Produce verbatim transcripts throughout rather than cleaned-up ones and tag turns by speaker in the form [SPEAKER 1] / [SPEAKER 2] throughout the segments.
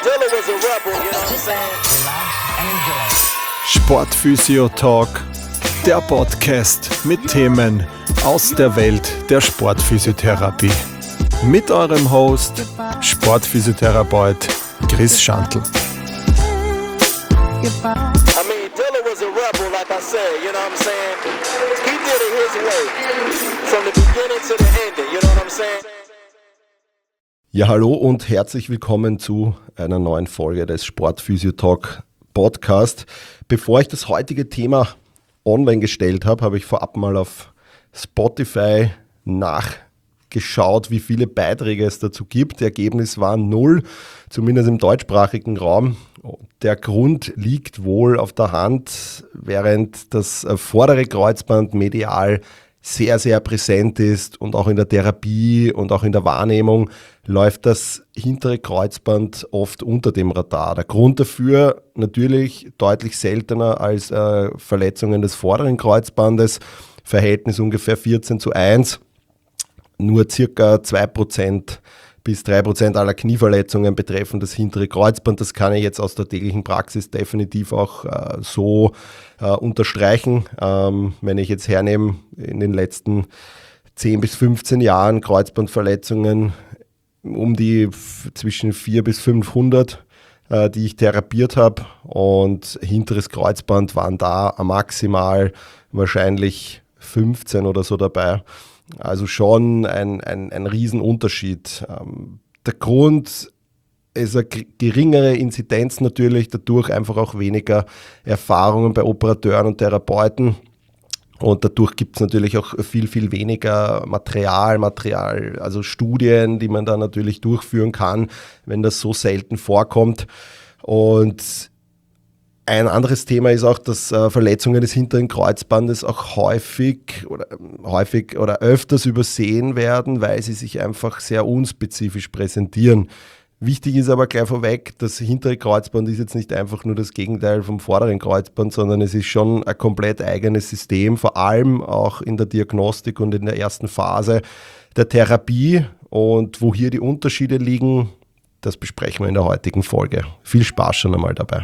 [SPEAKER 1] Dilla was a rebel, you know what I'm saying?
[SPEAKER 2] Sportphysio Talk, der Podcast mit Themen aus der Welt der Sportphysiotherapie. Mit eurem Host, Sportphysiotherapeut Chris Schantl.
[SPEAKER 1] I mean, Dilla was a rebel, like I said, you know what I'm saying? He did it his way, from the beginning to the ending, you know what I'm saying?
[SPEAKER 3] Ja, hallo und herzlich willkommen zu einer neuen Folge des Sportphysio Talk Podcast. Bevor ich das heutige Thema online gestellt habe, habe ich vorab mal auf Spotify nachgeschaut, wie viele Beiträge es dazu gibt. Das Ergebnis war null, zumindest im deutschsprachigen Raum. Der Grund liegt wohl auf der Hand, während das vordere Kreuzband medial sehr, sehr präsent ist und auch in der Therapie und auch in der Wahrnehmung läuft das hintere Kreuzband oft unter dem Radar. Der Grund dafür natürlich deutlich seltener als äh, Verletzungen des vorderen Kreuzbandes, Verhältnis ungefähr vierzehn zu eins, nur circa zwei Prozent bis drei Prozent aller Knieverletzungen betreffen das hintere Kreuzband. Das kann ich jetzt aus der täglichen Praxis definitiv auch äh, so äh, unterstreichen. Ähm, wenn ich jetzt hernehme, in den letzten zehn bis fünfzehn Jahren Kreuzbandverletzungen um die f- zwischen vierhundert bis fünfhundert, äh, die ich therapiert habe, und hinteres Kreuzband waren da maximal wahrscheinlich fünfzehn oder so dabei. Also schon ein, ein, ein Riesenunterschied. Ähm, der Grund ist eine geringere Inzidenz natürlich, dadurch einfach auch weniger Erfahrungen bei Operateuren und Therapeuten. Und dadurch gibt es natürlich auch viel, viel weniger Material, Material, also Studien, die man da natürlich durchführen kann, wenn das so selten vorkommt. Und ein anderes Thema ist auch, dass äh, Verletzungen des hinteren Kreuzbandes auch häufig oder häufig oder öfters übersehen werden, weil sie sich einfach sehr unspezifisch präsentieren. Wichtig ist aber gleich vorweg, das hintere Kreuzband ist jetzt nicht einfach nur das Gegenteil vom vorderen Kreuzband, sondern es ist schon ein komplett eigenes System, vor allem auch in der Diagnostik und in der ersten Phase der Therapie. Und wo hier die Unterschiede liegen, das besprechen wir in der heutigen Folge. Viel Spaß schon einmal dabei.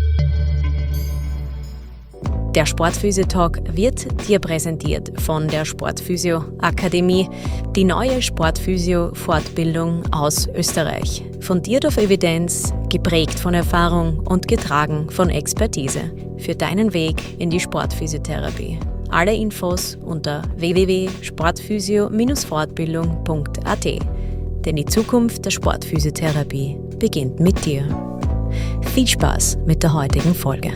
[SPEAKER 4] Der Sportphysio-Talk wird dir präsentiert von der Sportphysio-Akademie, die neue Sportphysio-Fortbildung aus Österreich. Fundiert auf Evidenz, geprägt von Erfahrung und getragen von Expertise. Für deinen Weg in die Sportphysiotherapie. Alle Infos unter w w w punkt sportphysio fortbildung punkt a t. Denn die Zukunft der Sportphysiotherapie beginnt mit dir. Viel Spaß mit der heutigen Folge.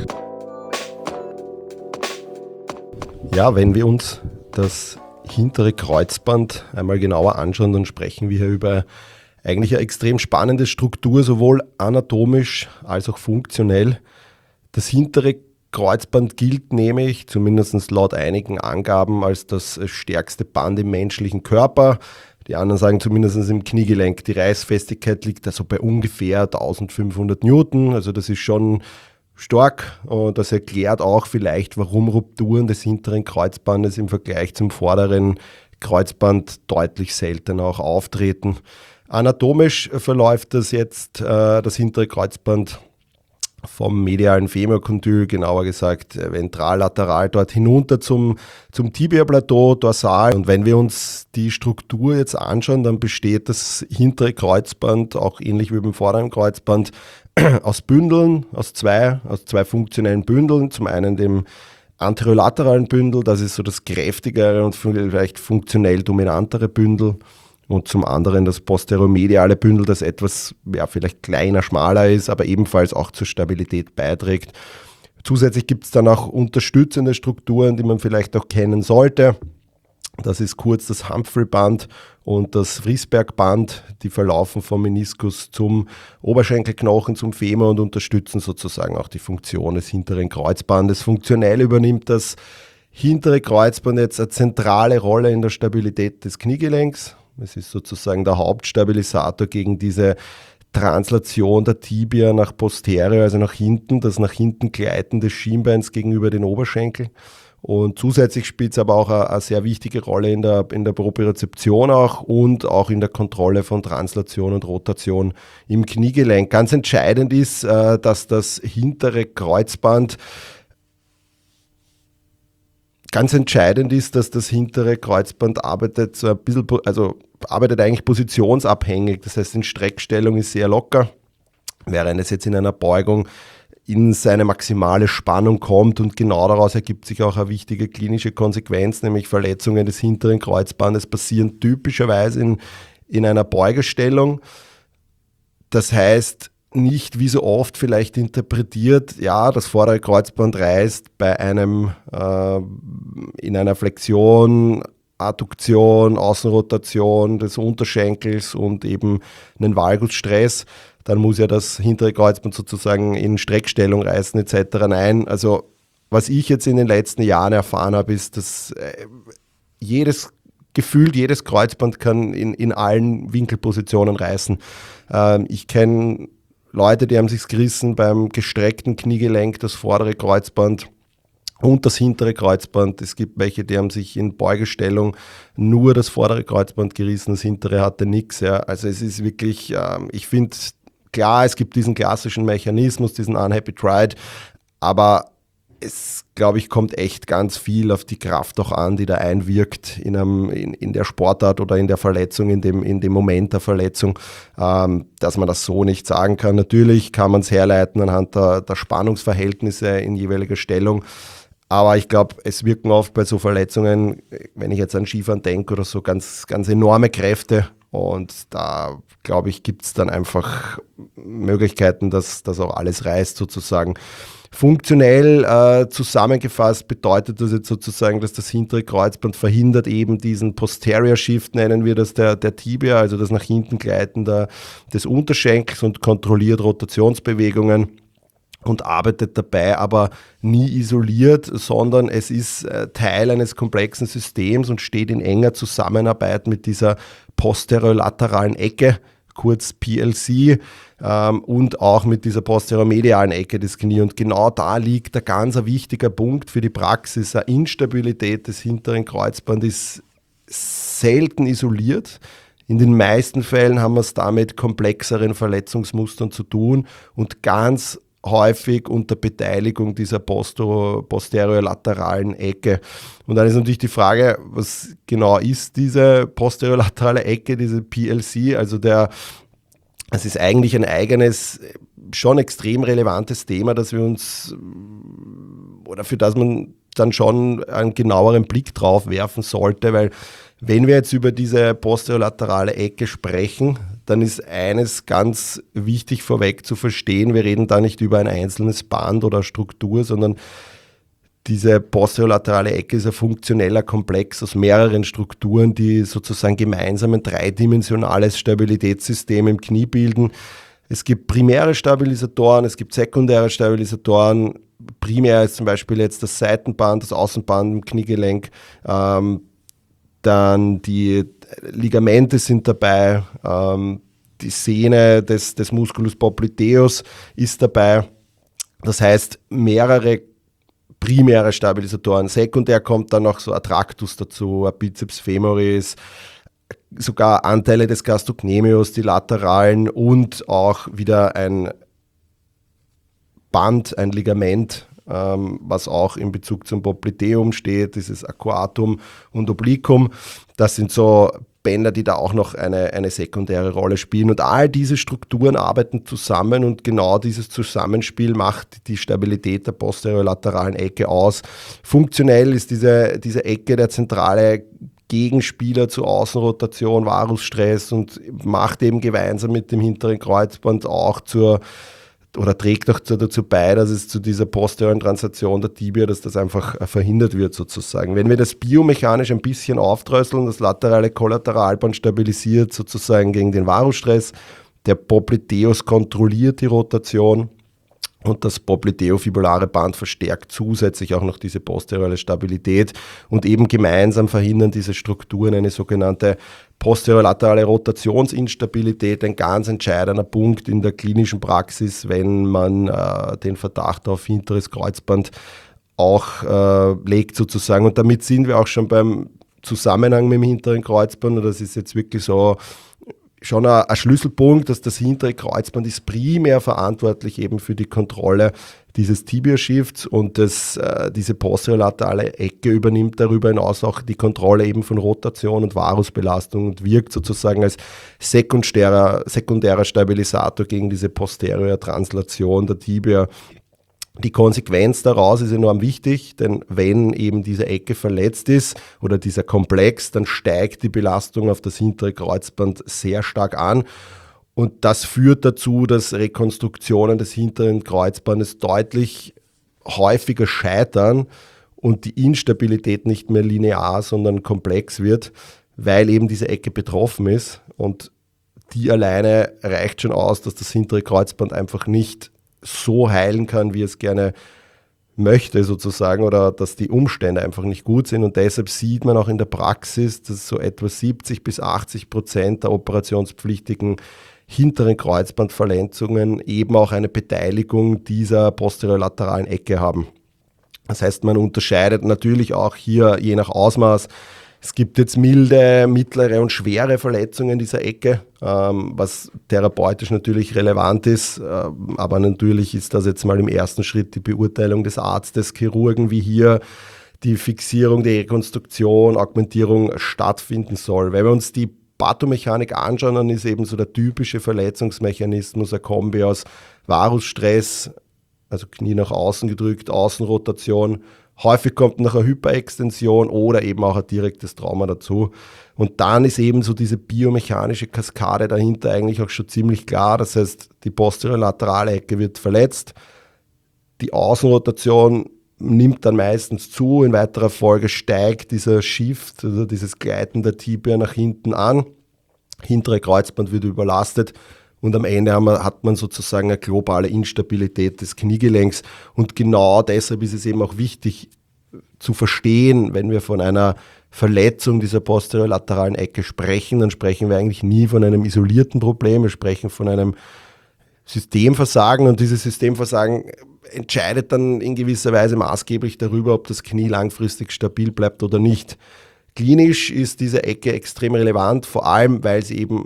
[SPEAKER 3] Ja, wenn wir uns das hintere Kreuzband einmal genauer anschauen, dann sprechen wir hier über eigentlich eine extrem spannende Struktur, sowohl anatomisch als auch funktionell. Das hintere Kreuzband gilt nämlich, zumindest laut einigen Angaben, als das stärkste Band im menschlichen Körper. Die anderen sagen zumindest im Kniegelenk. Die Reißfestigkeit liegt also bei ungefähr eintausendfünfhundert Newton, also das ist schon stark, und das erklärt auch vielleicht, warum Rupturen des hinteren Kreuzbandes im Vergleich zum vorderen Kreuzband deutlich seltener auch auftreten. Anatomisch verläuft das jetzt, äh, das hintere Kreuzband vom medialen Femorkondyl, genauer gesagt ventralateral dort hinunter zum, zum Tibiaplateau, dorsal. Und wenn wir uns die Struktur jetzt anschauen, dann besteht das hintere Kreuzband, auch ähnlich wie beim vorderen Kreuzband, aus Bündeln, aus zwei, aus zwei funktionellen Bündeln. Zum einen dem anterolateralen Bündel, das ist so das kräftigere und vielleicht funktionell dominantere Bündel. Und zum anderen das posteromediale Bündel, das etwas, ja, vielleicht kleiner, schmaler ist, aber ebenfalls auch zur Stabilität beiträgt. Zusätzlich gibt es dann auch unterstützende Strukturen, die man vielleicht auch kennen sollte. Das ist kurz das Humphrey-Band und das Friesberg-Band. Die verlaufen vom Meniskus zum Oberschenkelknochen, zum Femur und unterstützen sozusagen auch die Funktion des hinteren Kreuzbandes. Funktionell übernimmt das hintere Kreuzband jetzt eine zentrale Rolle in der Stabilität des Kniegelenks. Es ist sozusagen der Hauptstabilisator gegen diese Translation der Tibia nach posterior, also nach hinten, das nach hinten Gleiten des Schienbeins gegenüber den Oberschenkel. Und zusätzlich spielt es aber auch eine, eine sehr wichtige Rolle in der, in der Propriozeption auch und auch in der Kontrolle von Translation und Rotation im Kniegelenk. Ganz entscheidend ist, äh, dass das hintere Kreuzband Ganz entscheidend ist, dass das hintere Kreuzband arbeitet so ein bisschen, also arbeitet eigentlich positionsabhängig. Das heißt, in Streckstellung ist sehr locker, während es jetzt in einer Beugung in seine maximale Spannung kommt, und genau daraus ergibt sich auch eine wichtige klinische Konsequenz, nämlich Verletzungen des hinteren Kreuzbandes passieren typischerweise in, in einer Beugestellung. Das heißt, nicht wie so oft vielleicht interpretiert, ja, das vordere Kreuzband reißt bei einem äh, in einer Flexion, Adduktion, Außenrotation des Unterschenkels und eben einen Valgusstress, dann muss ja das hintere Kreuzband sozusagen in Streckstellung reißen et cetera. Nein, also was ich jetzt in den letzten Jahren erfahren habe, ist, dass äh, jedes gefühlt jedes Kreuzband kann in, in allen Winkelpositionen reißen. Ähm, ich kenne Leute, die haben sich gerissen beim gestreckten Kniegelenk, das vordere Kreuzband und das hintere Kreuzband. Es gibt welche, die haben sich in Beugestellung nur das vordere Kreuzband gerissen, das hintere hatte nichts. Ja. Also es ist wirklich, ähm, ich finde, klar, es gibt diesen klassischen Mechanismus, diesen Unhappy Triad, aber es, glaube ich, kommt echt ganz viel auf die Kraft auch an, die da einwirkt in, einem, in, in der Sportart oder in der Verletzung, in dem, in dem Moment der Verletzung, ähm, dass man das so nicht sagen kann. Natürlich kann man es herleiten anhand der, der Spannungsverhältnisse in jeweiliger Stellung, aber ich glaube, es wirken oft bei so Verletzungen, wenn ich jetzt an Skifahren denke oder so, ganz, ganz enorme Kräfte, und da, glaube ich, gibt es dann einfach Möglichkeiten, dass das auch alles reißt sozusagen. Funktionell äh, zusammengefasst bedeutet das jetzt sozusagen, dass das hintere Kreuzband verhindert eben diesen Posterior Shift, nennen wir das, der, der Tibia, also das nach hinten Gleiten der, des Unterschenkels, und kontrolliert Rotationsbewegungen und arbeitet dabei aber nie isoliert, sondern es ist äh, Teil eines komplexen Systems und steht in enger Zusammenarbeit mit dieser posterolateralen Ecke, kurz P L C, ähm, und auch mit dieser posteromedialen Ecke des Knie. Und genau da liegt ein ganz wichtiger Punkt für die Praxis. Eine Instabilität des hinteren Kreuzbandes ist selten isoliert. In den meisten Fällen haben wir es da mit komplexeren Verletzungsmustern zu tun und ganz häufig unter Beteiligung dieser postero- posteriolateralen Ecke. Und dann ist natürlich die Frage, was genau ist diese posteriolaterale Ecke, diese P L C? Also der, es ist eigentlich ein eigenes, schon extrem relevantes Thema, dass wir uns, oder für das man dann schon einen genaueren Blick drauf werfen sollte, weil wenn wir jetzt über diese posteriolaterale Ecke sprechen, dann ist eines ganz wichtig vorweg zu verstehen: Wir reden da nicht über ein einzelnes Band oder Struktur, sondern diese posteriolaterale Ecke ist ein funktioneller Komplex aus mehreren Strukturen, die sozusagen gemeinsam ein dreidimensionales Stabilitätssystem im Knie bilden. Es gibt primäre Stabilisatoren, es gibt sekundäre Stabilisatoren. Primär ist zum Beispiel jetzt das Seitenband, das Außenband im Kniegelenk. Ähm, dann die Ligamente sind dabei, ähm, die Sehne des, des Musculus popliteus ist dabei. Das heißt, mehrere primäre Stabilisatoren. Sekundär kommt dann noch so ein Tractus dazu, ein Bizeps femoris, sogar Anteile des Gastrocnemius, die lateralen, und auch wieder ein Band, ein Ligament, ähm, was auch in Bezug zum Popliteum steht, dieses Arcuatum und Obliquum. Das sind so Bänder, die da auch noch eine, eine sekundäre Rolle spielen. Und all diese Strukturen arbeiten zusammen, und genau dieses Zusammenspiel macht die Stabilität der posteriolateralen Ecke aus. Funktionell ist diese, diese Ecke der zentrale Gegenspieler zur Außenrotation, Varusstress, und macht eben gemeinsam mit dem hinteren Kreuzband auch zur, oder trägt auch dazu bei, dass es zu dieser posteriorischen Transaktion der Tibia, dass das einfach verhindert wird sozusagen. Wenn wir das biomechanisch ein bisschen aufdröseln, das laterale Kollateralband stabilisiert sozusagen gegen den Varusstress, der Popliteus kontrolliert die Rotation, und das popliteofibulare Band verstärkt zusätzlich auch noch diese posteriore Stabilität, und eben gemeinsam verhindern diese Strukturen eine sogenannte posterolaterale Rotationsinstabilität, ein ganz entscheidender Punkt in der klinischen Praxis, wenn man äh, den Verdacht auf hinteres Kreuzband auch äh, legt sozusagen. Und damit sind wir auch schon beim Zusammenhang mit dem hinteren Kreuzband. Und das ist jetzt wirklich so schon ein, ein Schlüsselpunkt, dass das hintere Kreuzband ist primär verantwortlich eben für die Kontrolle dieses Tibia-Shifts und das, äh, diese posterolaterale Ecke übernimmt darüber hinaus auch die Kontrolle eben von Rotation und Varusbelastung und wirkt sozusagen als sekundärer, sekundärer Stabilisator gegen diese posteriore Translation der Tibia. Die Konsequenz daraus ist enorm wichtig, denn wenn eben diese Ecke verletzt ist oder dieser Komplex, dann steigt die Belastung auf das hintere Kreuzband sehr stark an. Und das führt dazu, dass Rekonstruktionen des hinteren Kreuzbandes deutlich häufiger scheitern und die Instabilität nicht mehr linear, sondern komplex wird, weil eben diese Ecke betroffen ist. Und die alleine reicht schon aus, dass das hintere Kreuzband einfach nicht so heilen kann, wie es gerne möchte sozusagen, oder dass die Umstände einfach nicht gut sind. Und deshalb sieht man auch in der Praxis, dass so etwa siebzig bis achtzig Prozent der operationspflichtigen hinteren Kreuzbandverletzungen eben auch eine Beteiligung dieser posterolateralen Ecke haben. Das heißt, man unterscheidet natürlich auch hier je nach Ausmaß. Es gibt jetzt milde, mittlere und schwere Verletzungen dieser Ecke, ähm, was therapeutisch natürlich relevant ist, äh, aber natürlich ist das jetzt mal im ersten Schritt die Beurteilung des Arztes, Chirurgen, wie hier die Fixierung, die Rekonstruktion, Augmentierung stattfinden soll. Wenn wir uns die Pathomechanik anschauen, dann ist eben so der typische Verletzungsmechanismus eine Kombi aus Varusstress, also Knie nach außen gedrückt, Außenrotation. Häufig kommt noch eine Hyperextension oder eben auch ein direktes Trauma dazu. Und dann ist eben so diese biomechanische Kaskade dahinter eigentlich auch schon ziemlich klar. Das heißt, die posterolaterale Ecke wird verletzt, die Außenrotation nimmt dann meistens zu, in weiterer Folge steigt dieser Shift, also dieses Gleiten der Tibia nach hinten an, hintere Kreuzband wird überlastet und am Ende haben wir, hat man sozusagen eine globale Instabilität des Kniegelenks und genau deshalb ist es eben auch wichtig zu verstehen, wenn wir von einer Verletzung dieser posterolateralen Ecke sprechen, dann sprechen wir eigentlich nie von einem isolierten Problem, wir sprechen von einem Systemversagen und dieses Systemversagen entscheidet dann in gewisser Weise maßgeblich darüber, ob das Knie langfristig stabil bleibt oder nicht. Klinisch ist diese Ecke extrem relevant, vor allem weil sie eben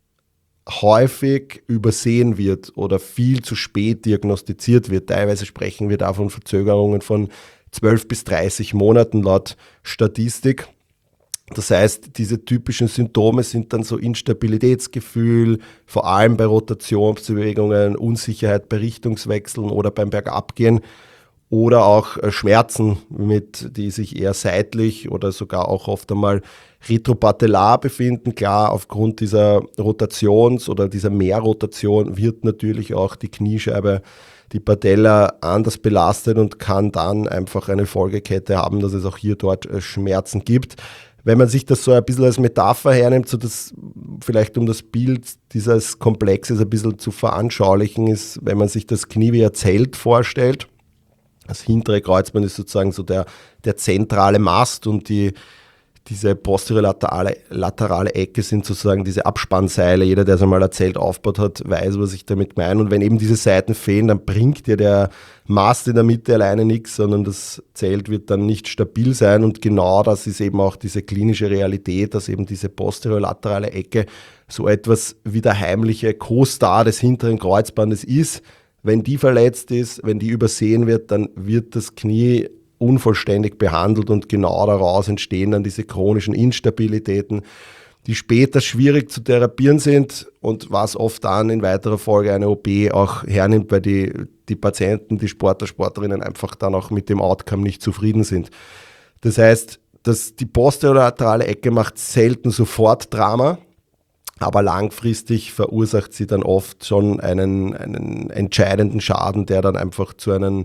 [SPEAKER 3] häufig übersehen wird oder viel zu spät diagnostiziert wird. Teilweise sprechen wir da von Verzögerungen von zwölf bis dreißig Monaten laut Statistik. Das heißt, diese typischen Symptome sind dann so Instabilitätsgefühl, vor allem bei Rotationsbewegungen, Unsicherheit bei Richtungswechseln oder beim Bergabgehen oder auch Schmerzen, mit, die sich eher seitlich oder sogar auch oft einmal retropatellar befinden. Klar, aufgrund dieser Rotations- oder dieser Mehrrotation wird natürlich auch die Kniescheibe, die Patella anders belastet und kann dann einfach eine Folgekette haben, dass es auch hier dort Schmerzen gibt. Wenn man sich das so ein bisschen als Metapher hernimmt, so das, vielleicht um das Bild dieses Komplexes ein bisschen zu veranschaulichen, ist, wenn man sich das Knie wie ein Zelt vorstellt. Das hintere Kreuzband ist sozusagen so der, der zentrale Mast und die, diese posterolaterale laterale Ecke sind sozusagen diese Abspannseile. Jeder, der so mal ein Zelt aufgebaut hat, weiß, was ich damit meine. Und wenn eben diese Seiten fehlen, dann bringt dir der Mast in der Mitte alleine nichts, sondern das Zelt wird dann nicht stabil sein. Und genau das ist eben auch diese klinische Realität, dass eben diese posterolaterale Ecke so etwas wie der heimliche Co-Star des hinteren Kreuzbandes ist. Wenn die verletzt ist, wenn die übersehen wird, dann wird das Knie unvollständig behandelt und genau daraus entstehen dann diese chronischen Instabilitäten, die später schwierig zu therapieren sind und was oft dann in weiterer Folge eine O P auch hernimmt, weil die, die Patienten, die Sportler, Sportlerinnen einfach dann auch mit dem Outcome nicht zufrieden sind. Das heißt, dass die posterolaterale Ecke macht selten sofort Drama, aber langfristig verursacht sie dann oft schon einen, einen entscheidenden Schaden, der dann einfach zu einem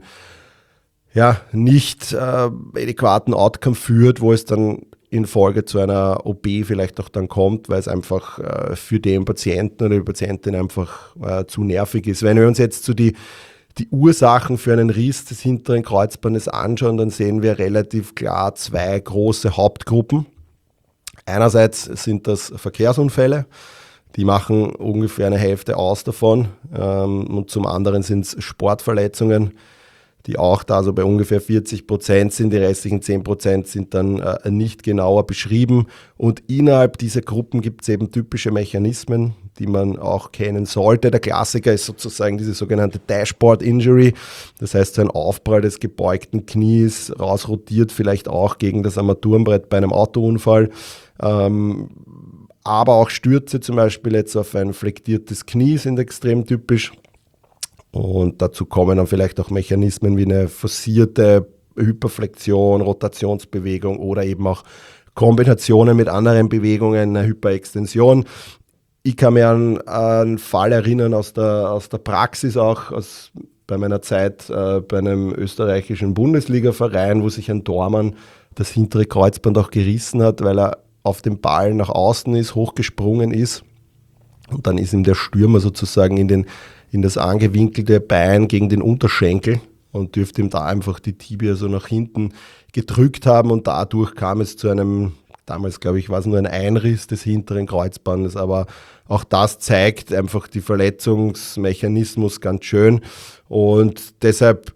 [SPEAKER 3] ja, nicht äh, adäquaten Outcome führt, wo es dann in Folge zu einer O P vielleicht auch dann kommt, weil es einfach äh, für den Patienten oder die Patientin einfach äh, zu nervig ist. Wenn wir uns jetzt so die, die Ursachen für einen Riss des hinteren Kreuzbandes anschauen, dann sehen wir relativ klar zwei große Hauptgruppen. Einerseits sind das Verkehrsunfälle, die machen ungefähr eine Hälfte aus davon, ähm, und zum anderen sind es Sportverletzungen. die auch da so bei ungefähr vierzig Prozent sind. Die restlichen zehn Prozent sind dann äh, nicht genauer beschrieben. Und innerhalb dieser Gruppen gibt es eben typische Mechanismen, die man auch kennen sollte. Der Klassiker ist sozusagen diese sogenannte Dashboard Injury. Das heißt, so ein Aufprall des gebeugten Knies, rausrotiert vielleicht auch gegen das Armaturenbrett bei einem Autounfall. Ähm, aber auch Stürze zum Beispiel jetzt auf ein flektiertes Knie sind extrem typisch. Und dazu kommen dann vielleicht auch Mechanismen wie eine forcierte Hyperflexion, Rotationsbewegung oder eben auch Kombinationen mit anderen Bewegungen, eine Hyperextension. Ich kann mir an, an einen Fall erinnern aus der, aus der Praxis auch, aus, bei meiner Zeit äh, bei einem österreichischen Bundesliga-Verein, wo sich ein Tormann das hintere Kreuzband auch gerissen hat, weil er auf den Ball nach außen ist, hochgesprungen ist. Und dann ist ihm der Stürmer sozusagen in, den, in das angewinkelte Bein gegen den Unterschenkel und dürfte ihm da einfach die Tibia so nach hinten gedrückt haben. Und dadurch kam es zu einem, damals glaube ich, war es nur ein Einriss des hinteren Kreuzbandes, aber auch das zeigt einfach die Verletzungsmechanismus ganz schön. Und deshalb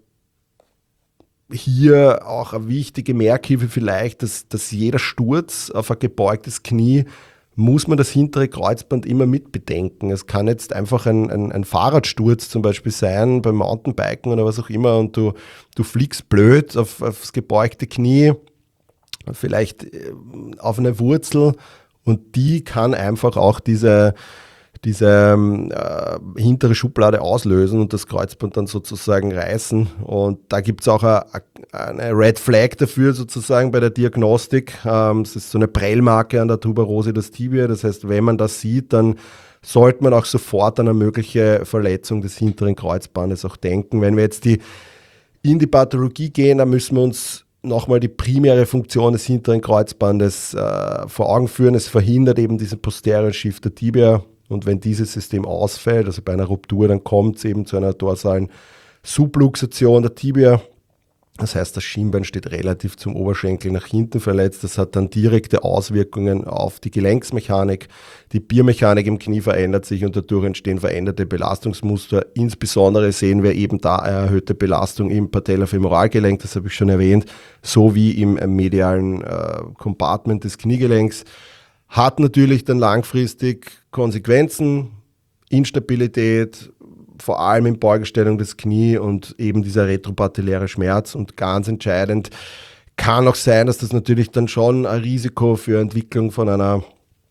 [SPEAKER 3] hier auch eine wichtige Merkhilfe vielleicht, dass, dass jeder Sturz auf ein gebeugtes Knie, muss man das hintere Kreuzband immer mit bedenken. Es kann jetzt einfach ein, ein, ein Fahrradsturz zum Beispiel sein, beim Mountainbiken oder was auch immer, und du, du fliegst blöd auf, aufs gebeugte Knie, vielleicht auf eine Wurzel, und die kann einfach auch diese, diese äh, hintere Schublade auslösen und das Kreuzband dann sozusagen reißen. Und da gibt es auch a, a, eine Red Flag dafür sozusagen bei der Diagnostik. Ähm, es ist so eine Prellmarke an der Tuberose des Tibia. Das heißt, wenn man das sieht, dann sollte man auch sofort an eine mögliche Verletzung des hinteren Kreuzbandes auch denken. Wenn wir jetzt die, in die Pathologie gehen, dann müssen wir uns nochmal die primäre Funktion des hinteren Kreuzbandes äh, vor Augen führen. Es verhindert eben diesen posterior Shift der Tibia. Und wenn dieses System ausfällt, also bei einer Ruptur, dann kommt es eben zu einer dorsalen Subluxation der Tibia. Das heißt, das Schienbein steht relativ zum Oberschenkel nach hinten verletzt. Das hat dann direkte Auswirkungen auf die Gelenksmechanik. Die Biomechanik im Knie verändert sich und dadurch entstehen veränderte Belastungsmuster. Insbesondere sehen wir eben da eine erhöhte Belastung im Patellofemoralgelenk, das habe ich schon erwähnt, sowie im medialen äh, Compartment des Kniegelenks. Hat natürlich dann langfristig Konsequenzen, Instabilität, vor allem in Beugestellung des Knie und eben dieser retropatelläre Schmerz. Und ganz entscheidend kann auch sein, dass das natürlich dann schon ein Risiko für Entwicklung von einer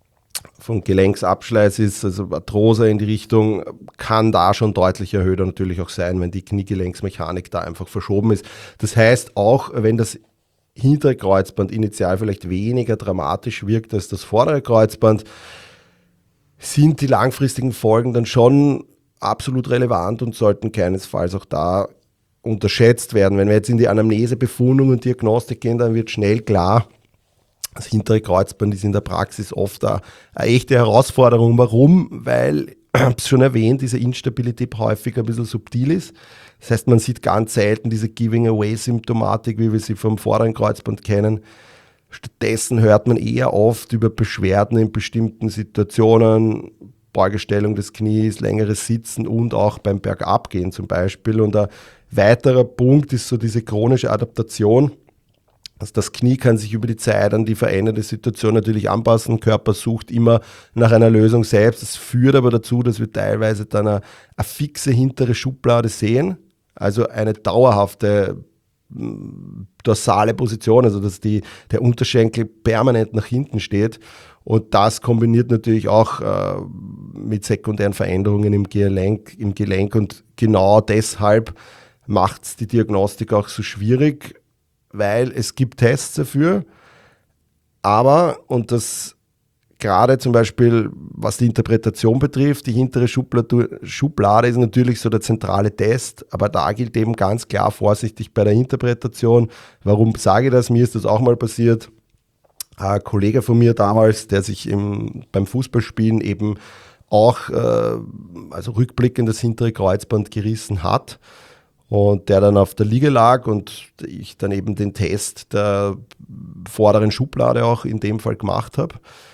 [SPEAKER 3] von Gelenksabschleiß ist, also Arthrose in die Richtung, kann da schon deutlich erhöht natürlich auch sein, wenn die Kniegelenksmechanik da einfach verschoben ist. Das heißt, auch wenn das hintere Kreuzband initial vielleicht weniger dramatisch wirkt als das vordere Kreuzband, sind die langfristigen Folgen dann schon absolut relevant und sollten keinesfalls auch da unterschätzt werden. Wenn wir jetzt in die Anamnese, Befundung und Diagnostik gehen, dann wird schnell klar, das hintere Kreuzband ist in der Praxis oft eine, eine echte Herausforderung. Warum? Weil, ich habe es schon erwähnt, diese Instabilität häufig ein bisschen subtil ist. Das heißt, man sieht ganz selten diese Giving-Away-Symptomatik, wie wir sie vom vorderen Kreuzband kennen. Stattdessen hört man eher oft über Beschwerden in bestimmten Situationen, Beugestellung des Knies, längeres Sitzen und auch beim Bergabgehen zum Beispiel. Und ein weiterer Punkt ist so diese chronische Adaptation. Also das Knie kann sich über die Zeit an die veränderte Situation natürlich anpassen. Der Körper sucht immer nach einer Lösung selbst. Das führt aber dazu, dass wir teilweise dann eine, eine fixe hintere Schublade sehen. Also eine dauerhafte dorsale Position, also dass die, der Unterschenkel permanent nach hinten steht. Und das kombiniert natürlich auch äh, mit sekundären Veränderungen im Gelenk, im Gelenk. Und genau deshalb macht es die Diagnostik auch so schwierig, weil es gibt Tests dafür, aber, und das gerade zum Beispiel, was die Interpretation betrifft, die hintere Schublade, Schublade ist natürlich so der zentrale Test, aber da gilt eben ganz klar vorsichtig bei der Interpretation. Warum sage ich das? Mir ist das auch mal passiert. Ein Kollege von mir damals, der sich im, beim Fußballspielen eben auch, äh, also rückblickend das hintere Kreuzband gerissen hat, und der dann auf der Liege lag und ich dann eben den Test der vorderen Schublade auch in dem Fall gemacht habe.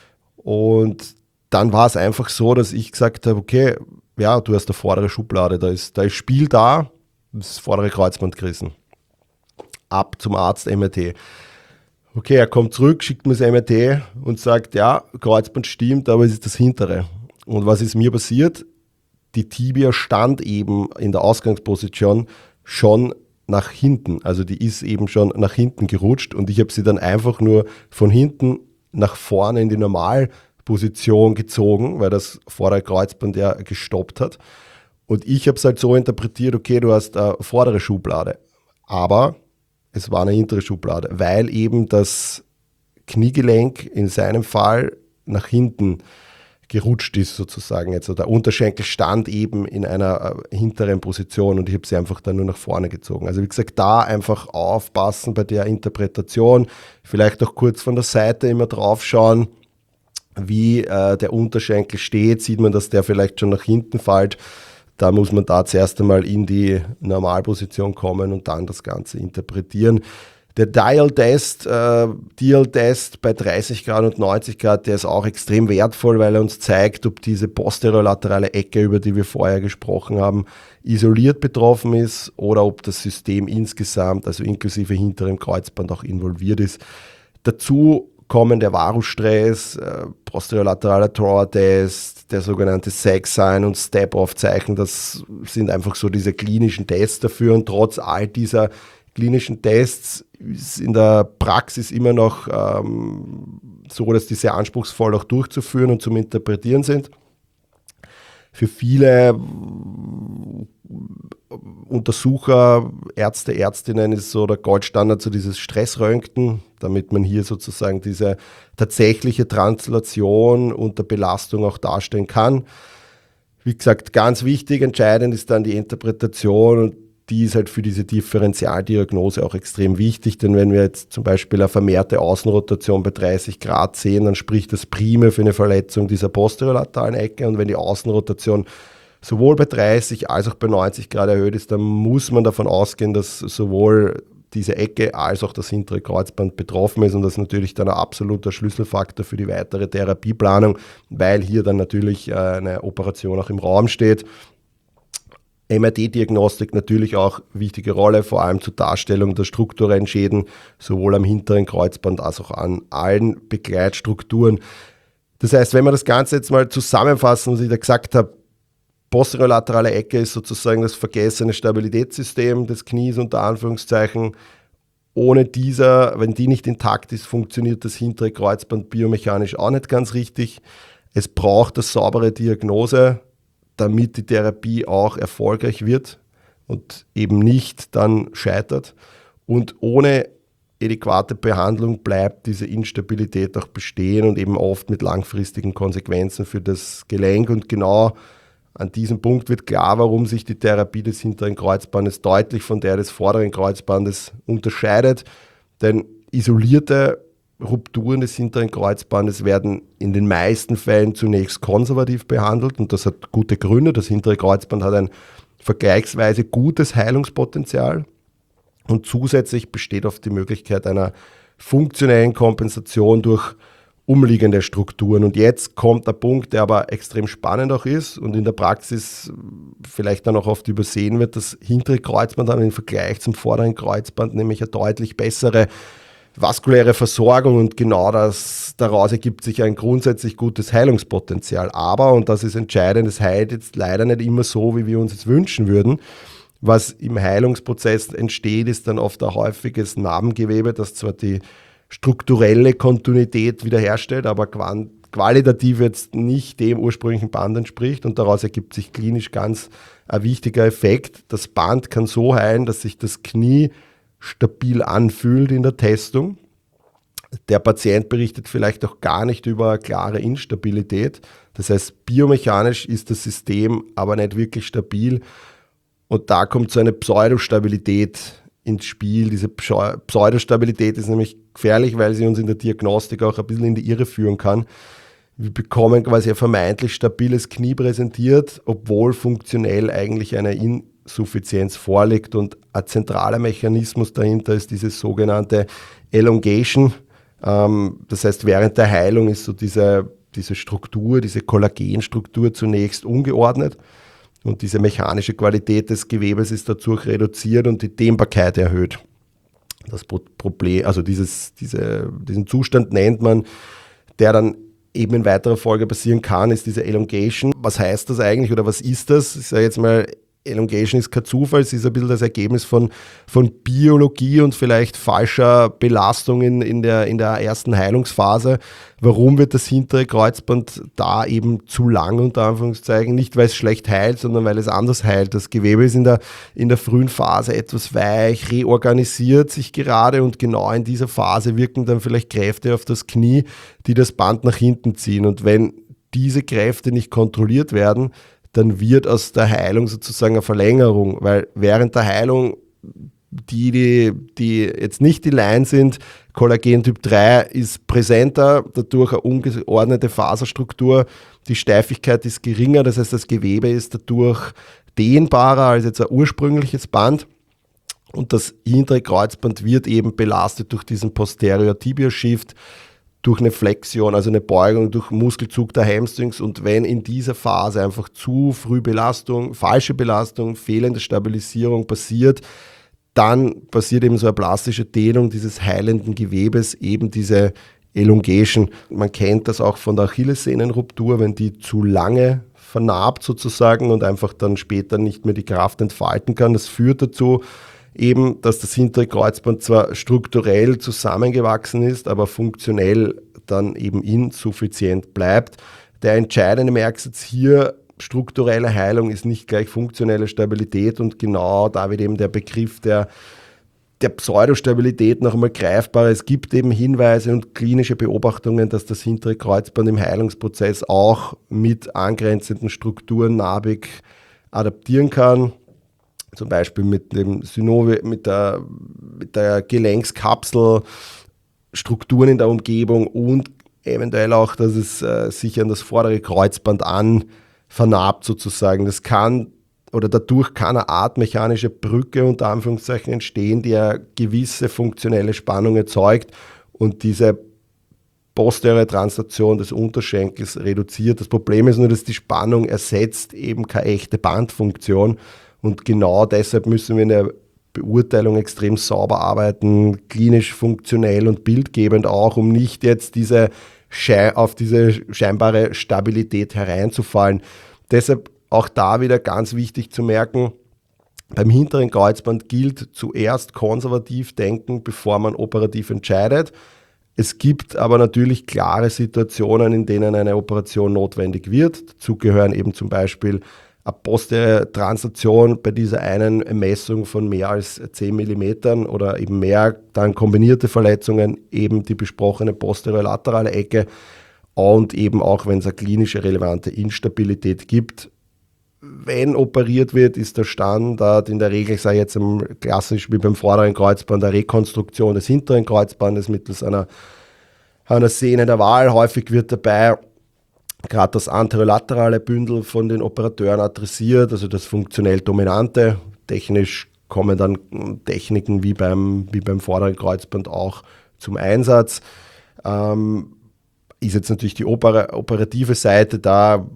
[SPEAKER 3] Und dann war es einfach so, dass ich gesagt habe, okay, ja, du hast eine vordere Schublade, da ist, da ist Spiel da, das vordere Kreuzband gerissen. Ab zum Arzt, M R T. Okay, er kommt zurück, schickt mir das M R T und sagt, ja, Kreuzband stimmt, aber es ist das hintere. Und was ist mir passiert? Die Tibia stand eben in der Ausgangsposition schon nach hinten. Also die ist eben schon nach hinten gerutscht und ich habe sie dann einfach nur von hinten nach vorne in die Normalposition gezogen, weil das vordere Kreuzband ja gestoppt hat. Und ich habe es halt so interpretiert, okay, du hast eine vordere Schublade. Aber es war eine hintere Schublade, weil eben das Kniegelenk in seinem Fall nach hinten gerutscht ist sozusagen. Also der Unterschenkel stand eben in einer hinteren Position und ich habe sie einfach dann nur nach vorne gezogen. Also wie gesagt, da einfach aufpassen bei der Interpretation, vielleicht auch kurz von der Seite immer drauf schauen, wie äh, der Unterschenkel steht, sieht man, dass der vielleicht schon nach hinten fällt. Da muss man da zuerst einmal in die Normalposition kommen und dann das Ganze interpretieren. Der Dial-Test, äh, Dial-Test bei dreißig Grad und neunzig Grad, der ist auch extrem wertvoll, weil er uns zeigt, ob diese posterolaterale Ecke, über die wir vorher gesprochen haben, isoliert betroffen ist oder ob das System insgesamt, also inklusive hinterem Kreuzband, auch involviert ist. Dazu kommen der Varusstress, äh, posterolaterale Trauer-Test, der sogenannte Sack-Sign und Step-Off-Zeichen. Das sind einfach so diese klinischen Tests dafür und trotz all dieser klinischen Tests ist in der Praxis immer noch ähm, so, dass die sehr anspruchsvoll auch durchzuführen und zum Interpretieren sind. Für viele Untersucher, Ärzte, Ärztinnen ist so der Goldstandard so dieses Stressröntgen, damit man hier sozusagen diese tatsächliche Translation unter Belastung auch darstellen kann. Wie gesagt, ganz wichtig, entscheidend ist dann die Interpretation und die ist halt für diese Differentialdiagnose auch extrem wichtig, denn wenn wir jetzt zum Beispiel eine vermehrte Außenrotation bei dreißig Grad sehen, dann spricht das primär für eine Verletzung dieser posterolateralen Ecke und wenn die Außenrotation sowohl bei dreißig als auch bei neunzig Grad erhöht ist, dann muss man davon ausgehen, dass sowohl diese Ecke als auch das hintere Kreuzband betroffen ist und das ist natürlich dann ein absoluter Schlüsselfaktor für die weitere Therapieplanung, weil hier dann natürlich eine Operation auch im Raum steht. M R T-Diagnostik natürlich auch wichtige Rolle, vor allem zur Darstellung der strukturellen Schäden, sowohl am hinteren Kreuzband als auch an allen Begleitstrukturen. Das heißt, wenn wir das Ganze jetzt mal zusammenfassen, was ich da gesagt habe, posterolaterale Ecke ist sozusagen das vergessene Stabilitätssystem des Knies unter Anführungszeichen. Ohne dieser, wenn die nicht intakt ist, funktioniert das hintere Kreuzband biomechanisch auch nicht ganz richtig. Es braucht eine saubere Diagnose, damit die Therapie auch erfolgreich wird und eben nicht dann scheitert. Und ohne adäquate Behandlung bleibt diese Instabilität auch bestehen und eben oft mit langfristigen Konsequenzen für das Gelenk. Und genau an diesem Punkt wird klar, warum sich die Therapie des hinteren Kreuzbandes deutlich von der des vorderen Kreuzbandes unterscheidet. Denn isolierte Rupturen des hinteren Kreuzbandes werden in den meisten Fällen zunächst konservativ behandelt und das hat gute Gründe. Das hintere Kreuzband hat ein vergleichsweise gutes Heilungspotenzial und zusätzlich besteht oft die Möglichkeit einer funktionellen Kompensation durch umliegende Strukturen. Und jetzt kommt der Punkt, der aber extrem spannend auch ist und in der Praxis vielleicht dann auch oft übersehen wird. Das hintere Kreuzband hat im Vergleich zum vorderen Kreuzband nämlich eine deutlich bessere vaskuläre Versorgung und genau das, daraus ergibt sich ein grundsätzlich gutes Heilungspotenzial. Aber, und das ist entscheidend, es heilt jetzt leider nicht immer so, wie wir uns es wünschen würden. Was im Heilungsprozess entsteht, ist dann oft ein häufiges Narbengewebe, das zwar die strukturelle Kontinuität wiederherstellt, aber qualitativ jetzt nicht dem ursprünglichen Band entspricht und daraus ergibt sich klinisch ganz ein wichtiger Effekt. Das Band kann so heilen, dass sich das Knie stabil anfühlt in der Testung. Der Patient berichtet vielleicht auch gar nicht über eine klare Instabilität. Das heißt, biomechanisch ist das System aber nicht wirklich stabil und da kommt so eine Pseudostabilität ins Spiel. Diese Pseudostabilität ist nämlich gefährlich, weil sie uns in der Diagnostik auch ein bisschen in die Irre führen kann. Wir bekommen quasi ein vermeintlich stabiles Knie präsentiert, obwohl funktionell eigentlich eine Insuffizienz vorliegt und ein zentraler Mechanismus dahinter ist diese sogenannte Elongation. Das heißt, während der Heilung ist so diese, diese Struktur, diese Kollagenstruktur zunächst ungeordnet und diese mechanische Qualität des Gewebes ist dadurch reduziert und die Dehnbarkeit erhöht. Das Problem, also dieses, diese, diesen Zustand nennt man, der dann eben in weiterer Folge passieren kann, ist diese Elongation. Was heißt das eigentlich oder was ist das? Ich sage jetzt mal, Elongation ist kein Zufall, es ist ein bisschen das Ergebnis von, von Biologie und vielleicht falscher Belastung in, in, der, in der ersten Heilungsphase. Warum wird das hintere Kreuzband da eben zu lang, unter Anführungszeichen? Nicht, weil es schlecht heilt, sondern weil es anders heilt. Das Gewebe ist in der, in der frühen Phase etwas weich, reorganisiert sich gerade und genau in dieser Phase wirken dann vielleicht Kräfte auf das Knie, die das Band nach hinten ziehen. Und wenn diese Kräfte nicht kontrolliert werden, dann wird aus der Heilung sozusagen eine Verlängerung, weil während der Heilung die, die, die jetzt nicht die Line sind, Kollagen Typ drei ist präsenter, dadurch eine ungeordnete Faserstruktur, die Steifigkeit ist geringer, das heißt das Gewebe ist dadurch dehnbarer als jetzt ein ursprüngliches Band und das hintere Kreuzband wird eben belastet durch diesen Posterior Tibia Shift, durch eine Flexion, also eine Beugung, durch Muskelzug der Hamstrings und wenn in dieser Phase einfach zu früh Belastung, falsche Belastung, fehlende Stabilisierung passiert, dann passiert eben so eine plastische Dehnung dieses heilenden Gewebes, eben diese Elongation. Man kennt das auch von der Achillessehnenruptur, wenn die zu lange vernarbt sozusagen und einfach dann später nicht mehr die Kraft entfalten kann. Das führt dazu, eben, dass das hintere Kreuzband zwar strukturell zusammengewachsen ist, aber funktionell dann eben insuffizient bleibt. Der entscheidende Merksatz hier, strukturelle Heilung ist nicht gleich funktionelle Stabilität und genau da wird eben der Begriff der, der Pseudostabilität noch einmal greifbar. Es gibt eben Hinweise und klinische Beobachtungen, dass das hintere Kreuzband im Heilungsprozess auch mit angrenzenden Strukturen narbig adaptieren kann. Zum Beispiel mit dem Synovium, mit der, mit der Gelenkskapsel, Strukturen in der Umgebung und eventuell auch, dass es äh, sich an das vordere Kreuzband an vernarbt sozusagen. Das kann oder dadurch kann eine Art mechanische Brücke unter Anführungszeichen entstehen, die eine gewisse funktionelle Spannung erzeugt und diese posteriore Translation des Unterschenkels reduziert. Das Problem ist nur, dass die Spannung ersetzt eben keine echte Bandfunktion. Und genau deshalb müssen wir in der Beurteilung extrem sauber arbeiten, klinisch funktionell und bildgebend auch, um nicht jetzt diese Schei- auf diese scheinbare Stabilität hereinzufallen. Deshalb auch da wieder ganz wichtig zu merken, beim hinteren Kreuzband gilt zuerst konservativ denken, bevor man operativ entscheidet. Es gibt aber natürlich klare Situationen, in denen eine Operation notwendig wird. Dazu gehören eben zum Beispiel eine posteriore Translation bei dieser einen Messung von mehr als zehn Millimetern oder eben mehr, dann kombinierte Verletzungen, eben die besprochene posterolaterale Ecke und eben auch, wenn es eine klinische relevante Instabilität gibt. Wenn operiert wird, ist der Standard in der Regel, sei jetzt klassisch wie beim vorderen Kreuzband, eine Rekonstruktion des hinteren Kreuzbandes mittels einer, einer Sehne der Wahl. Häufig wird dabei gerade das anterolaterale Bündel von den Operateuren adressiert, also das funktionell Dominante. Technisch kommen dann Techniken wie beim, wie beim vorderen Kreuzband auch zum Einsatz. Ähm, ist jetzt natürlich die Oper- operative Seite, da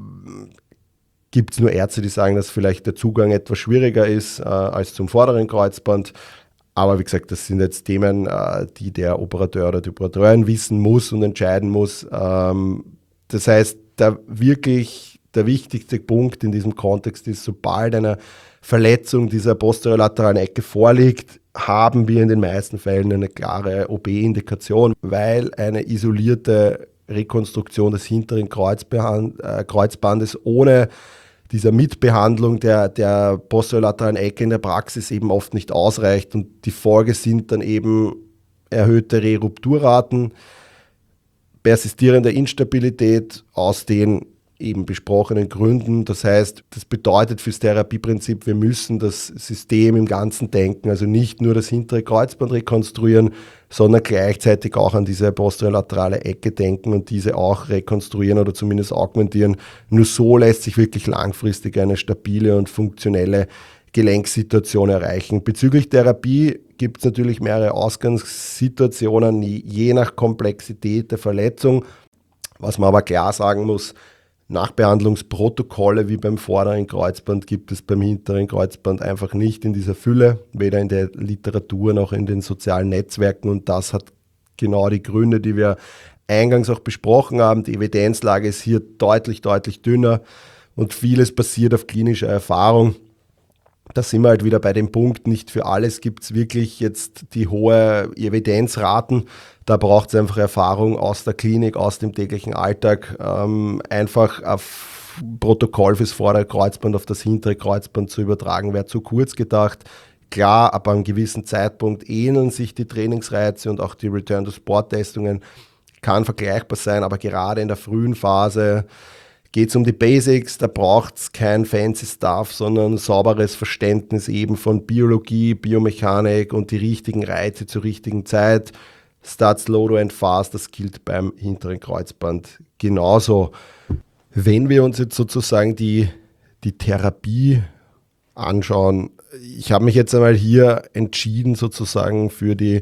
[SPEAKER 3] gibt es nur Ärzte, die sagen, dass vielleicht der Zugang etwas schwieriger ist äh, als zum vorderen Kreuzband. Aber wie gesagt, das sind jetzt Themen, äh, die der Operateur oder die Operateurin wissen muss und entscheiden muss. Ähm, Das heißt, der wirklich der wichtigste Punkt in diesem Kontext ist, sobald eine Verletzung dieser posterolateralen Ecke vorliegt, haben wir in den meisten Fällen eine klare O P-Indikation, weil eine isolierte Rekonstruktion des hinteren Kreuzbehand, äh, Kreuzbandes ohne dieser Mitbehandlung der, der posterolateralen Ecke in der Praxis eben oft nicht ausreicht und die Folge sind dann eben erhöhte Rerupturraten, persistierende Instabilität aus den eben besprochenen Gründen. Das heißt, das bedeutet fürs Therapieprinzip, wir müssen das System im Ganzen denken, also nicht nur das hintere Kreuzband rekonstruieren, sondern gleichzeitig auch an diese posterolaterale Ecke denken und diese auch rekonstruieren oder zumindest augmentieren. Nur so lässt sich wirklich langfristig eine stabile und funktionelle Gelenksituation erreichen. Bezüglich Therapie gibt es natürlich mehrere Ausgangssituationen, je nach Komplexität der Verletzung. Was man aber klar sagen muss, Nachbehandlungsprotokolle wie beim vorderen Kreuzband gibt es beim hinteren Kreuzband einfach nicht in dieser Fülle, weder in der Literatur noch in den sozialen Netzwerken, und das hat genau die Gründe, die wir eingangs auch besprochen haben. Die Evidenzlage ist hier deutlich, deutlich dünner und vieles basiert auf klinischer Erfahrung. Da sind wir halt wieder bei dem Punkt, nicht für alles gibt es wirklich jetzt die hohe Evidenzraten. Da braucht es einfach Erfahrung aus der Klinik, aus dem täglichen Alltag, ähm, einfach auf Protokoll fürs vordere Kreuzband auf das hintere Kreuzband zu übertragen, wäre zu kurz gedacht. Klar, ab einem gewissen Zeitpunkt ähneln sich die Trainingsreize und auch die Return-to-Sport-Testungen, kann vergleichbar sein, aber gerade in der frühen Phase geht es um die Basics, da braucht es kein fancy Stuff, sondern ein sauberes Verständnis eben von Biologie, Biomechanik und die richtigen Reize zur richtigen Zeit. Start slow and fast, das gilt beim hinteren Kreuzband genauso. Wenn wir uns jetzt sozusagen die, die Therapie anschauen, ich habe mich jetzt einmal hier entschieden sozusagen für die,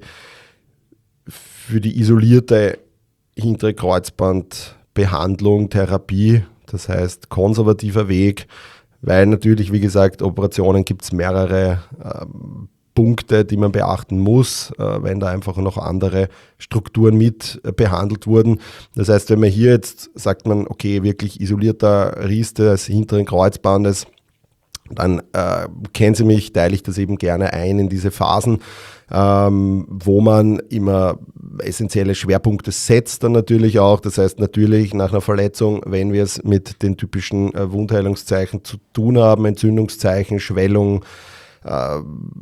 [SPEAKER 3] für die isolierte hintere Kreuzbandbehandlung, Therapie, das heißt konservativer Weg, weil natürlich, wie gesagt, Operationen gibt es mehrere äh, Punkte, die man beachten muss, äh, wenn da einfach noch andere Strukturen mit äh, behandelt wurden. Das heißt, wenn man hier jetzt sagt man, okay, wirklich isolierter Riss des hinteren Kreuzbandes, dann äh, kennen Sie mich, teile ich das eben gerne ein in diese Phasen, ähm, wo man immer essentielle Schwerpunkte setzt dann natürlich auch. Das heißt natürlich nach einer Verletzung, wenn wir es mit den typischen äh, Wundheilungszeichen zu tun haben, Entzündungszeichen, Schwellung, äh,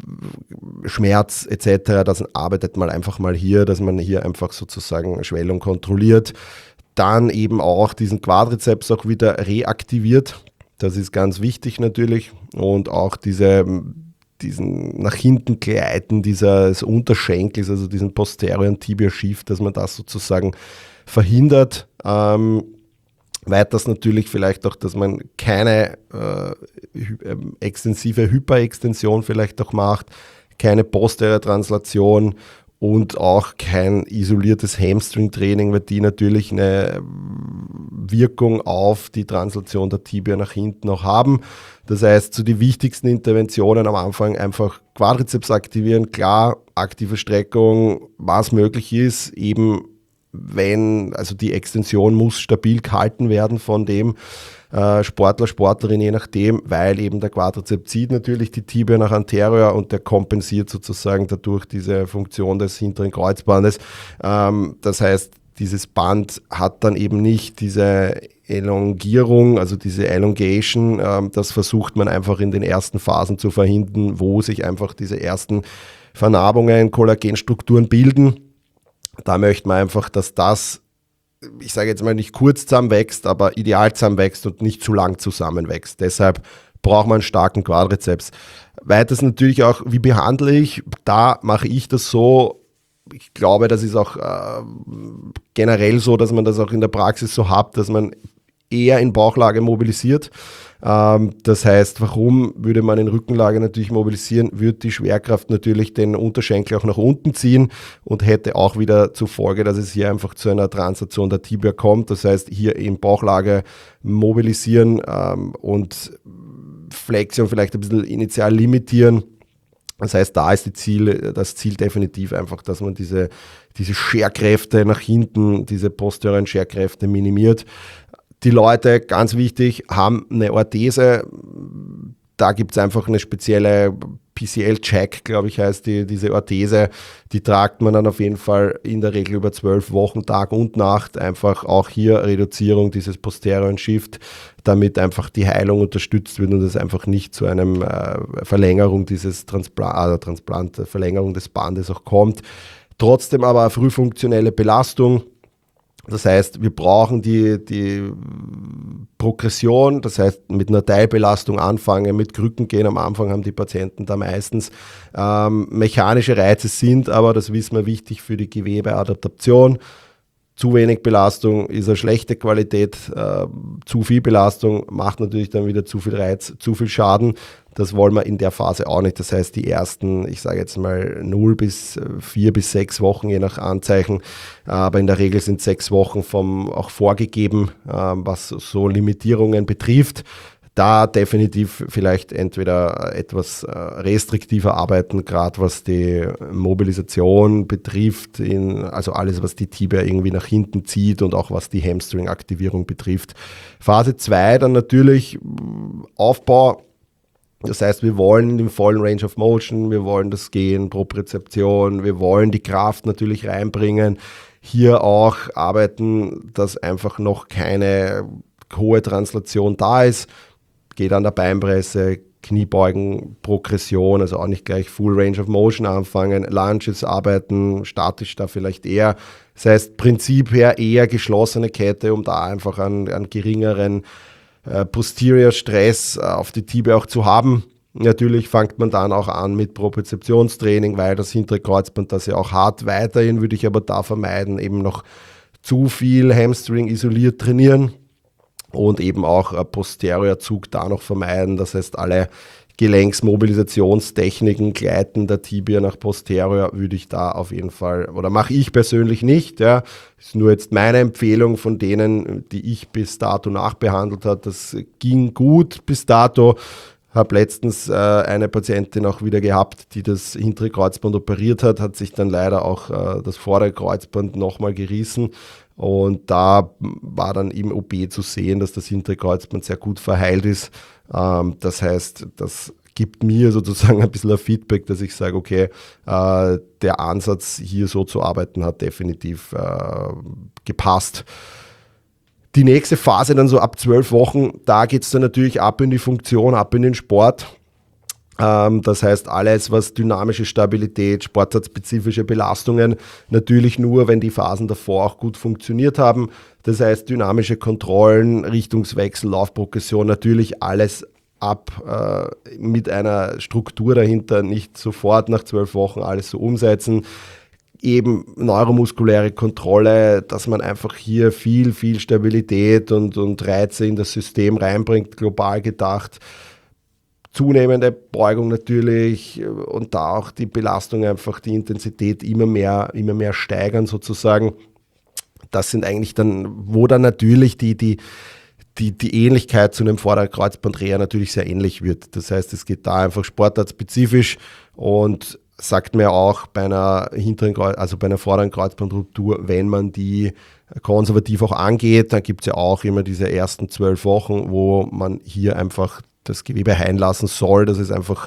[SPEAKER 3] Schmerz et cetera, das arbeitet man einfach mal hier, dass man hier einfach sozusagen Schwellung kontrolliert. Dann eben auch diesen Quadrizeps auch wieder reaktiviert. Das ist ganz wichtig natürlich, und auch diese, diesen nach hinten gleiten dieses Unterschenkels, also diesen posterior tibia Shift, dass man das sozusagen verhindert. Ähm, weiters natürlich vielleicht auch, dass man keine äh, hy- extensive Hyperextension vielleicht auch macht, keine posteriore Translation und auch kein isoliertes Hamstring-Training, weil die natürlich eine Wirkung auf die Translation der Tibia nach hinten auch haben. Das heißt, so die wichtigsten Interventionen am Anfang einfach Quadrizeps aktivieren, klar, aktive Streckung, was möglich ist, eben wenn, also die Extension muss stabil gehalten werden von dem äh, Sportler, Sportlerin, je nachdem, weil eben der Quadrizeps zieht natürlich die Tibia nach anterior und der kompensiert sozusagen dadurch diese Funktion des hinteren Kreuzbandes. Ähm, das heißt, dieses Band hat dann eben nicht diese Elongierung, also diese Elongation, ähm, das versucht man einfach in den ersten Phasen zu verhindern, wo sich einfach diese ersten Vernarbungen, Kollagenstrukturen bilden. Da möchte man einfach, dass das, ich sage jetzt mal nicht kurz zusammenwächst, aber ideal zusammenwächst und nicht zu lang zusammenwächst. Deshalb braucht man einen starken Quadrizeps. Weiters natürlich auch, wie behandle ich? Da mache ich das so, ich glaube, das ist auch äh, generell so, dass man das auch in der Praxis so hat, dass man eher in Bauchlage mobilisiert. Ähm, das heißt, warum würde man in Rückenlage natürlich mobilisieren? Würde die Schwerkraft natürlich den Unterschenkel auch nach unten ziehen und hätte auch wieder zur Folge, dass es hier einfach zu einer Translation der Tibia kommt. Das heißt, hier in Bauchlage mobilisieren ähm, und Flexion vielleicht ein bisschen initial limitieren. Das heißt, da ist die Ziel, das Ziel definitiv einfach, dass man diese, diese Scherkräfte nach hinten, diese posteriorischen Scherkräfte minimiert. Die Leute, ganz wichtig, haben eine Orthese. Da gibt es einfach eine spezielle P C L-Check, glaube ich, heißt die, diese Orthese. Die tragt man dann auf jeden Fall in der Regel über zwölf Wochen, Tag und Nacht. Einfach auch hier Reduzierung dieses posterior Shift, damit einfach die Heilung unterstützt wird und es einfach nicht zu einem äh, Verlängerung dieses Transplant, äh, Transplant, Verlängerung des Bandes auch kommt. Trotzdem aber eine frühfunktionelle Belastung. Das heißt, wir brauchen die, die Progression, das heißt mit einer Teilbelastung anfangen, mit Krücken gehen. Am Anfang haben die Patienten da meistens ähm, mechanische Reize sind, aber das wissen wir wichtig für die Gewebeadaptation. zu wenig Belastung ist eine schlechte Qualität, äh, zu viel Belastung macht natürlich dann wieder zu viel Reiz, zu viel Schaden. Das wollen wir in der Phase auch nicht. Das heißt, die ersten, ich sage jetzt mal null bis vier bis sechs Wochen, je nach Anzeichen, aber in der Regel sind sechs Wochen vom auch vorgegeben, äh, was so Limitierungen betrifft. Da definitiv vielleicht entweder etwas restriktiver arbeiten, gerade was die Mobilisation betrifft, in, also alles, was die Tibia irgendwie nach hinten zieht und auch was die Hamstring-Aktivierung betrifft. Phase zwei dann natürlich Aufbau. Das heißt, wir wollen den vollen Range of Motion, wir wollen das Gehen, Propriozeption, wir wollen die Kraft natürlich reinbringen. Hier auch arbeiten, dass einfach noch keine hohe Translation da ist. Geht an der Beinpresse, Kniebeugen, Progression, also auch nicht gleich Full Range of Motion anfangen, Lunges arbeiten, statisch da vielleicht eher. Das heißt, Prinzip her eher geschlossene Kette, um da einfach einen, einen geringeren äh, Posterior Stress auf die Tibia auch zu haben. Natürlich fängt man dann auch an mit Propriozeptionstraining, weil das hintere Kreuzband das ja auch hat. Weiterhin würde ich aber da vermeiden, eben noch zu viel Hamstring isoliert trainieren. Und eben auch ein Posterior-Zug da noch vermeiden. Das heißt, alle Gelenksmobilisationstechniken, Gleiten der Tibia nach Posterior würde ich da auf jeden Fall, oder mache ich persönlich nicht. Ja. Das ist nur jetzt meine Empfehlung von denen, die ich bis dato nachbehandelt habe. Das ging gut bis dato. Habe letztens äh, eine Patientin auch wieder gehabt, die das hintere Kreuzband operiert hat, hat sich dann leider auch äh, das vordere Kreuzband nochmal gerissen. Und da war dann im O P zu sehen, dass das hintere Kreuzband sehr gut verheilt ist. Ähm, das heißt, das gibt mir sozusagen ein bisschen ein Feedback, dass ich sage, okay, äh, der Ansatz hier so zu arbeiten hat definitiv äh, gepasst. Die nächste Phase dann so ab zwölf Wochen, da geht es dann natürlich ab in die Funktion, ab in den Sport. Das heißt, alles, was dynamische Stabilität, sportartspezifische Belastungen, natürlich nur, wenn die Phasen davor auch gut funktioniert haben. Das heißt, dynamische Kontrollen, Richtungswechsel, Laufprogression, natürlich alles ab äh, mit einer Struktur dahinter, nicht sofort nach zwölf Wochen alles so umsetzen. Eben neuromuskuläre Kontrolle, dass man einfach hier viel, viel Stabilität und, und Reize in das System reinbringt, global gedacht. Zunehmende Beugung natürlich und da auch die Belastung, einfach die Intensität immer mehr, immer mehr steigern sozusagen. Das sind eigentlich dann, wo dann natürlich die, die, die, die Ähnlichkeit zu einem vorderen Kreuzbandreher natürlich sehr ähnlich wird. Das heißt, es geht da einfach sportartspezifisch und sagt mir auch bei einer hinteren, also bei einer vorderen Kreuzbandruptur, wenn man die konservativ auch angeht, dann gibt es ja auch immer diese ersten zwölf Wochen, wo man hier einfach das Gewebe heilen lassen soll, dass es einfach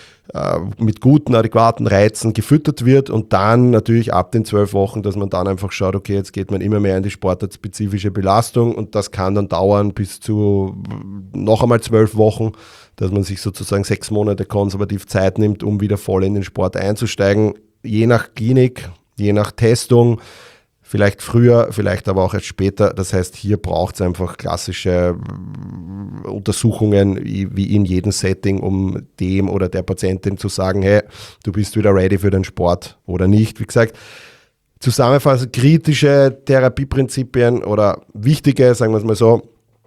[SPEAKER 3] äh, mit guten, adäquaten Reizen gefüttert wird und dann natürlich ab den zwölf Wochen, dass man dann einfach schaut, okay, jetzt geht man immer mehr in die sportartspezifische Belastung und das kann dann dauern bis zu noch einmal zwölf Wochen, dass man sich sozusagen sechs Monate konservativ Zeit nimmt, um wieder voll in den Sport einzusteigen, je nach Klinik, je nach Testung. Vielleicht früher, vielleicht aber auch erst später. Das heißt, hier braucht es einfach klassische Untersuchungen wie in jedem Setting, um dem oder der Patientin zu sagen, hey, du bist wieder ready für den Sport oder nicht. Wie gesagt, zusammenfassend kritische Therapieprinzipien oder wichtige, sagen wir es mal so,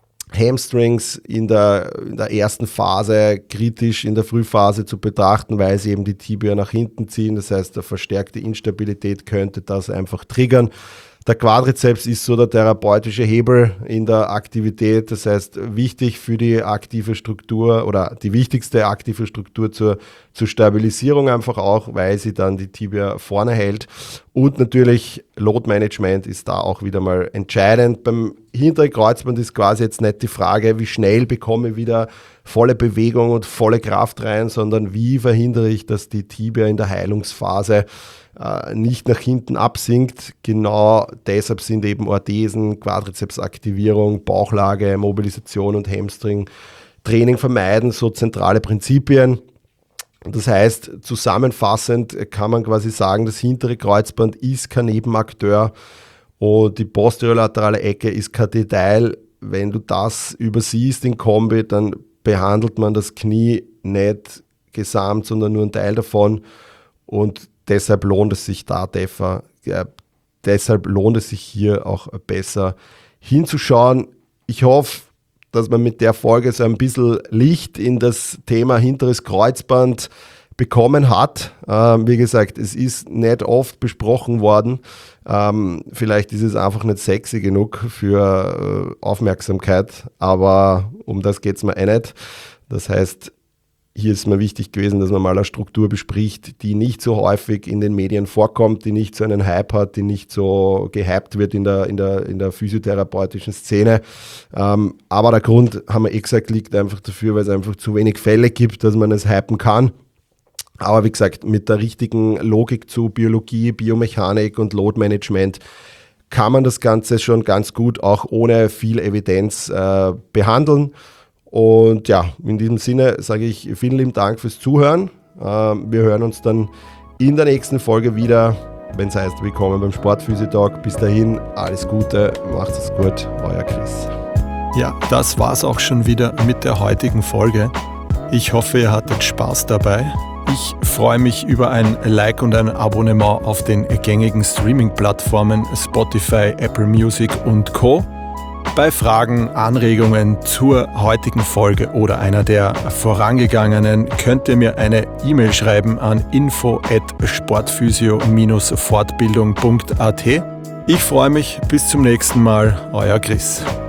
[SPEAKER 3] Hamstrings in der, in der ersten Phase kritisch in der Frühphase zu betrachten, weil sie eben die Tibia nach hinten ziehen. Das heißt, eine verstärkte Instabilität könnte das einfach triggern. Der Quadrizeps ist so der therapeutische Hebel in der Aktivität. Das heißt, wichtig für die aktive Struktur oder die wichtigste aktive Struktur zur, zur Stabilisierung einfach auch, weil sie dann die Tibia vorne hält. Und natürlich Load Management ist da auch wieder mal entscheidend. Beim hinteren Kreuzband ist quasi jetzt nicht die Frage, wie schnell bekomme ich wieder volle Bewegung und volle Kraft rein, sondern wie verhindere ich, dass die Tibia in der Heilungsphase äh, nicht nach hinten absinkt. Genau deshalb sind eben Orthesen, Quadrizepsaktivierung, Bauchlage, Mobilisation und Hamstring Training vermeiden, so zentrale Prinzipien. Das heißt, zusammenfassend kann man quasi sagen, das hintere Kreuzband ist kein Nebenakteur und die posterolaterale Ecke ist kein Detail. Wenn du das übersiehst in Kombi, dann behandelt man das Knie nicht gesamt, sondern nur einen Teil davon und deshalb lohnt es sich da, deshalb lohnt es sich hier auch besser hinzuschauen. Ich hoffe, dass man mit der Folge so ein bisschen Licht in das Thema hinteres Kreuzband bekommen hat. Ähm, wie gesagt, es ist nicht oft besprochen worden. Ähm, vielleicht ist es einfach nicht sexy genug für äh, Aufmerksamkeit, aber um das geht es mir eh nicht. Das heißt, hier ist mir wichtig gewesen, dass man mal eine Struktur bespricht, die nicht so häufig in den Medien vorkommt, die nicht so einen Hype hat, die nicht so gehypt wird in der, in der, in der physiotherapeutischen Szene. Ähm, aber der Grund, haben wir eh gesagt, liegt einfach dafür, weil es einfach zu wenig Fälle gibt, dass man es hypen kann. Aber wie gesagt, mit der richtigen Logik zu Biologie, Biomechanik und Load-Management kann man das Ganze schon ganz gut auch ohne viel Evidenz äh, behandeln. Und ja, in diesem Sinne sage ich vielen lieben Dank fürs Zuhören. Ähm, wir hören uns dann in der nächsten Folge wieder, wenn es heißt, willkommen beim Sportphysio-Talk. Bis dahin, alles Gute, macht's es gut, euer Chris.
[SPEAKER 2] Ja, das war's auch schon wieder mit der heutigen Folge. Ich hoffe, ihr hattet Spaß dabei. Ich freue mich über ein Like und ein Abonnement auf den gängigen Streaming-Plattformen Spotify, Apple Music und Co. Bei Fragen, Anregungen zur heutigen Folge oder einer der vorangegangenen könnt ihr mir eine E-Mail schreiben an info at sportphysio Bindestrich fortbildung punkt at. Ich freue mich, bis zum nächsten Mal, euer Chris.